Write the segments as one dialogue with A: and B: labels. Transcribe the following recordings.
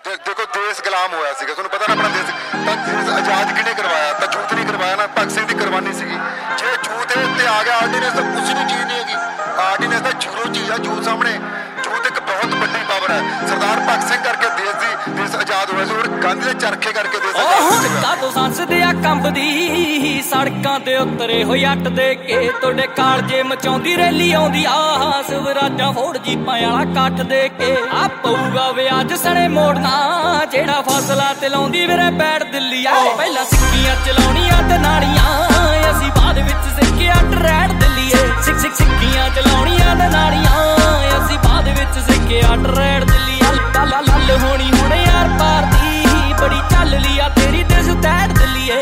A: ਦੇਖੋ ਦੇਸ਼ ਗੁਲਾਮ ਹੋਇਆ ਸੀਗਾ, ਤੁਹਾਨੂੰ ਪਤਾ ਨਾ ਆਪਣਾ ਦੇਸ਼ ਤਾਂ ਦੇਸ਼ ਆਜ਼ਾਦ ਕਿਹਨੇ ਕਰਵਾਇਆ? ਤਾਂ ਜੂਤ ਨਹੀਂ ਕਰਵਾਇਆ ਨਾ, ਭਗਤ ਸਿੰਘ ਦੀ ਕੁਰਬਾਨੀ ਸੀਗੀ। ਜੇ ਜੂਤ ਦੇ ਉੱਤੇ ਆ ਗਿਆ ਆਰਡੀਨੈਂਸ ਤਾਂ ਕੁਛ ਨਹੀਂ ਚੀਜ਼ ਨਹੀਂ ਹੈਗੀ। ਆਰਡੀਨੈਂਸ ਤਾਂ ਜ਼ੀਰੋ ਚੀਜ਼ ਆ ਜੂਤ ਸਾਹਮਣੇ। ਜੂਤ ਇੱਕ ਬਹੁਤ ਵੱਡੀ ਪਾਵਰ ਹੈ। ਸਰਦਾਰ ਭਗਤ ਸਿੰਘ ਕਰਕੇ ਦੇਸ਼ ਆਜ਼ਾਦ ਹੋਇਆ ਸੀ, ਔਰ ਗਾਂਧੀ ਦੇ ਚਰਖੇ ਕਰਕੇ ਦੇਸ਼ ਆਜ਼ਾਦ ਹੋਇਆ।
B: ਕਾਦੋਂ ਸੰਸਦੇ ਆ ਕੰਬਦੀ ਸੜਕਾਂ ਤੇ ਉਤਰੇ ਹੋਏ ਅੱਟ ਦੇ ਕੇ, ਤੁਹਾਡੇ ਕਾਲਜੇ ਮਚਾਉਂਦੀ ਰੈਲੀ ਆਉਂਦੀ ਆ ਸਵਰਾਜਾਂ ਫੋੜ ਜੀਪਾਂ ਵਾਲਾ ਕੱਟ ਦੇ ਕੇ। ਆ ਪਊਗਾ ਵਿਆਜ ਸਣੇ ਮੋੜਨਾ ਜਿਹੜਾ ਫਸਲਾ ਤੇ ਲਾਉਂਦੀ ਵੀਰੇ ਬੈਠ ਦਿੱਲੀ ਆ। ਪਹਿਲਾਂ ਸਿੱਕੀਆਂ ਚਲਾਉਣੀਆਂ ਤੇ ਨਾੜੀਆਂ, ਅਸੀਂ ਬਾਅਦ ਵਿੱਚ ਸਿੱਕਿਆ ਟਰੈੜ ਦਿੱਲੀਏ। ਸਿੱਕੀਆਂ ਚਲਾਉਣੀਆਂ ਤੇ ਨਾੜੀਆਂ, ਅਸੀਂ ਬਾਅਦ ਵਿੱਚ ਸਿੱਕਿਆ ਟਰੈੜ ਦਿੱਲੀਏ। ਲੱਲ ਹੋਣੀ ਹੁਣ ਯਾਰ ਪਾਰ ਦੀ ਬੜੀ ਚੱਲ ਲਈ ਆ ਤੇਰੀ ਦਿਸ ਤੈੜ ਦਿੱਲੀਏ।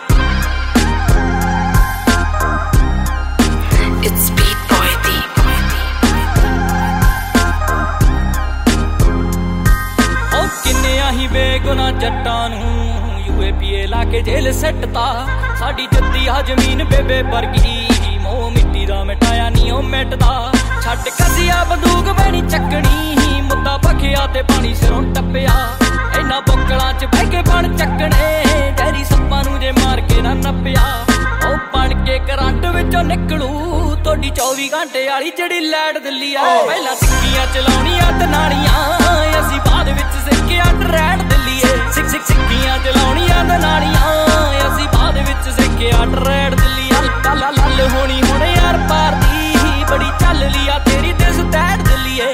B: ਕਿੰਨਿਆਂ ਹੀ ਬੇਗੁਨਾਹ ਜੱਟਾਂ ਨੂੰ UAPA ਲਾ ਕੇ ਜੇਲ੍ਹ ਸਿੱਟਤਾ। ਸਾਡੀ ਜੱਦੀ ਆ ਜ਼ਮੀਨ ਬੇਬੇ ਵਰਗੀ, ਮੋਹ ਮਿੱਟੀ ਦਾ ਮਿਟਾਇਆ ਨਹੀਂ ਉਹ ਮਿਟਦਾ। ਛੱਡ ਕਸੀਆ ਬੰਦੂਕ ਬੈਣੀ ਚੱਕਣੀ, ਮੁੱਦਾ ਭਖਿਆ ਤੇ ਪਾਣੀ ਸਿਰੋਂ ਟੱਪਿਆ। ਇਹਨਾਂ ਬੋਕਲਾਂ 'ਚ ਬਹਿ ਕੇ ਬਣ ਚੱਕਣੇ, ਡੈਰੀ ਸੱਪਾਂ ਨੂੰ ਜੇ ਮਾਰ ਕੇ ਨਾ ਨੱਪਿਆ। ਉਹ ਬਣ ਕੇ ਕਰੰਟ ਵਿੱਚੋਂ ਨਿਕਲੂ ਤੁਹਾਡੀ 24 ਘੰਟੇ ਵਾਲੀ ਜਿਹੜੀ ਲੈਟ ਦਿੱਲੀ ਆ। ਪਹਿਲਾਂ ਸਿੱਕੀਆਂ ਚਲਾਉਣੀਆਂ ਤੇ ਨਾੜੀਆਂ, ਅਸੀਂ ਬਾਅਦ ਵਿੱਚ ਸਿੱਕਿਆ ਟਰੈੜ ਦਿੱਲੀਏ। ਸਿੱਕੀਆਂ ਚਲਾਉਣੀਆਂ ਤੇ ਨਾੜੀਆਂ, ਅਸੀਂ ਬਾਅਦ ਵਿੱਚ ਸਿੱਕਿਆ ਟਰੈੜ ਦਿੱਲੀਏ। ਲੱਲ ਹੋਣੀ ਹੁਣ ਯਾਰ ਪਾਰ ਦੀ ਬੜੀ ਚੱਲ ਲਈ ਆ ਤੇਰੀ ਦਿਸ ਤੈੜ ਦਿੱਲੀਏ।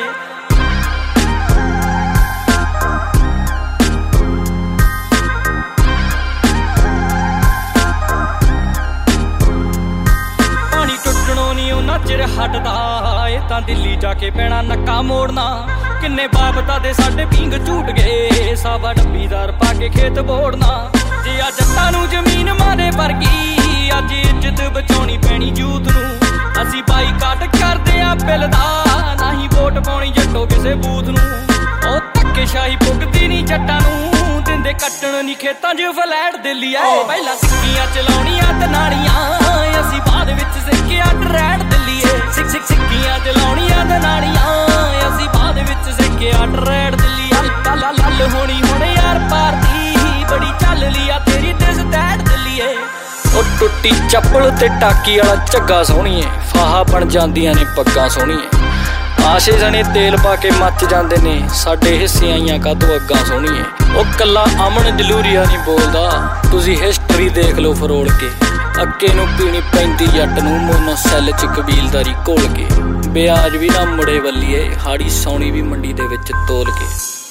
B: ਪਾਣੀ ਟੁੱਟਣੋਂ ਨੀ ਉਹਨਾਂ ਚਿਰ ਹਟਦਾ, ਇਹ ਤਾਂ ਦਿੱਲੀ ਜਾ ਕੇ ਪੈਣਾ ਨੱਕਾ ਮੋੜਨਾ। ਕਿੰਨੇ ਬਾਬਤਾ ਦੇ ਸਾਡੇ ਪੀਂਗ ਝੂਟ ਗਏ, ਸਾਵਾ ਡੱਬੀਦਾਰ ਪਾ ਕੇ ਖੇਤ ਬੋੜਨਾ। ਜੇ ਆ ਜੱਟਾਂ ਨੂੰ ਜ਼ਮੀਨ ਮਾਰੇ ਵਰਗੀ, ਅੱਜ ਇੱਜ਼ਤ ਬਚਾਉਣੀ ਪੈਣੀ ਯੂਥ ਨੂੰ। ਅਸੀਂ ਬਾਈਕਾਟ ਕਰਦੇ ਆ ਬਿੱਲ ਦਾ, ਨਾ ਹੀ ਵੋਟ ਪਾਉਣੀ ਜੱਟੋ ਕਿਸੇ ਬੂਥ ਨੂੰ। ਉਹ ਧੱਕੇਸ਼ਾਹੀ ਪੁੱਗਦੀ ਨੀ ਜੱਟਾਂ ਨੂੰ, ਦਿੰਦੇ ਕੱਟਣ ਨੀ ਖੇਤਾਂ 'ਚ ਫਲੈਟ ਦਿੱਲੀ ਆ। ਪਹਿਲਾਂ ਸਿੱਕੀਆਂ ਚਲਾਉਣੀਆਂ ਤੇ ਨਾੜੀਆਂ, ਅਸੀਂ ਬਾਅਦ ਵਿੱਚ ਸਿੱਕਿਆ ਟਰੈੜ ਦਿੱਲੀਏ। ਸਿੱਕੀਆਂ ਚਲਾਉਣੀਆਂ ਤੇ ਨਾੜੀਆਂ, ਅਸੀਂ ਬਾਅਦ ਵਿੱਚ ਸਿੱਕਿਆ ਟਰੈੜ ਦਿੱਲੀਏ। ਲੱਲ ਹੋਣੀ ਹੁਣ ਯਾਰ ਪਾਰ ਦੀ ਬੜੀ ਚੱਲ ਲਈ ਆ ਤੇਰੀ ਦਿਸ ਤੈੜ ਦਿੱਲੀਏ। ਉਹ ਟੁੱਟੀ ਚੱਪਲ ਤੇ ਟਾਕੀ ਵਾਲਾ ਝੱਗਾ ਸੋਹਣੀਏ, ਫਾਹਾ ਬਣ ਜਾਂਦੀਆਂ ਨੇ ਪੱਗਾਂ ਸੋਹਣੀਏ। ਆਸ਼ੇ ਜਣੇ ਤੇਲ ਪਾ ਕੇ ਮੱਚ ਜਾਂਦੇ ਨੇ, ਸਾਡੇ ਹਿੱਸੇ ਆਈਆਂ ਕਾਹਤੋਂ ਅੱਗਾਂ ਸੋਹਣੀਏ। ਉਹ ਕੱਲਾ ਅਮਨ ਜਲੂਰੀਆ ਨਹੀਂ ਬੋਲਦਾ, ਤੁਸੀਂ ਹਿਸਟਰੀ ਦੇਖ ਲਓ ਫਰੋਲ ਕੇ। ਅੱਕੇ ਨੂੰ ਪੀਣੀ ਪੈਂਦੀ ਜੱਟ ਨੂੰ ਮੋਨੋ ਸੈੱਲ 'ਚ ਕਬੀਲਦਾਰੀ ਘੋਲ ਕੇ। ਵਿਆਜ ਵੀ ਨਾ ਮੁੜੇ ਵੱਲੀਏ, ਹਾੜੀ ਸੌਣੀ ਵੀ ਮੰਡੀ ਦੇ ਵਿੱਚ ਤੋਲ ਕੇ।